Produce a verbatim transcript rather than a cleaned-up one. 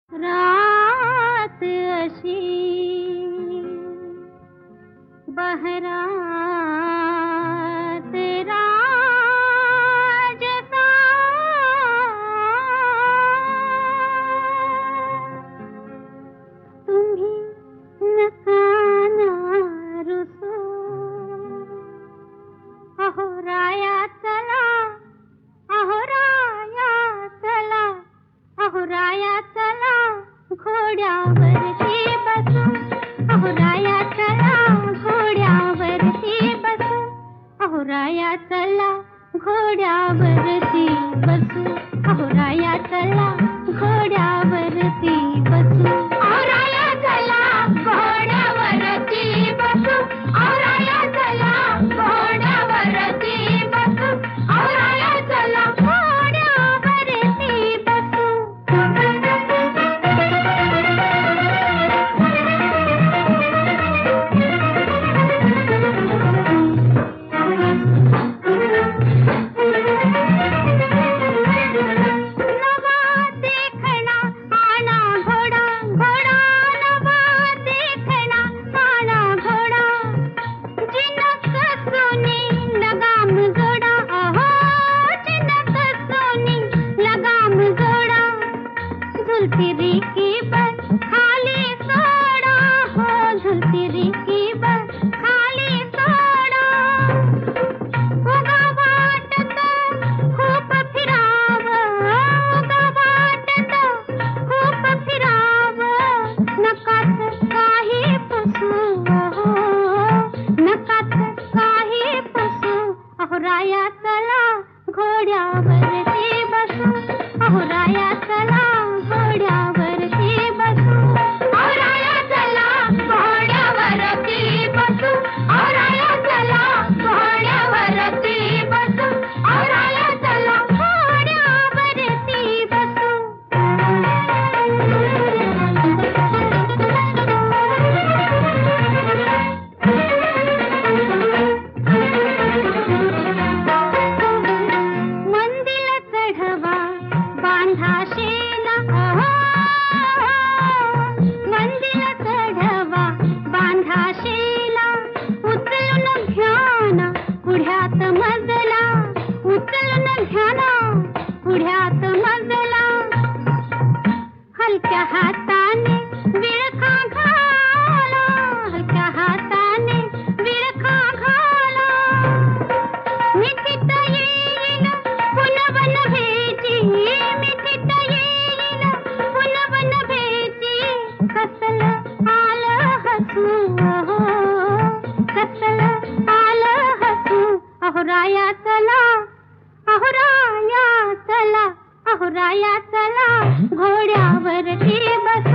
रात अशी बहरा तेरा जसा तुम्ही नका ना रुसू अहो राया चला अहो राया चला अहो राया चला घोड्यावरती बसू अहो राया चला घोड्यावरती बसू अहो राया चला घोड्यावरती बसू अहो राया चला घोड्यावरती बसू अहो राया चला घोड्यावरती बसू अहो राया चला घोड्यावरती बसू अहो राया चला घोड्यावरती बसू झुलती की बस खाली सोडा हो झुलती की बस खाली सोडा उगा वाटत खूप फिराव उगा वाटत खूप फिराव नकाच काही पुसू हो नकाच काही पुसू अहो राया चला घोड्यावरती बसू अहो राया चला घोड्यावरती बसू अहो राया चला घोड्यावरती बसू अहो राया चला घोड्यावरती बसू अहो राया चला घोड्यावरती बसू मंदिर चढवा बांधा शेला मंदिर चढवा बांधा शेला उचलून घ्याना पुढ्यात मजला उचलून घ्याना पुढ्यात मजला हलक्या हाताने विळखा घाला हलक्या हाताने विळखा घाला मिठीत येईल पुनवन भेटी मिठीत येईल पुनवन भेटी कसल आलं हसू कसल आलं हसू अहो राया चला अहो राया चला अहो राया चला घोड्यावरती बस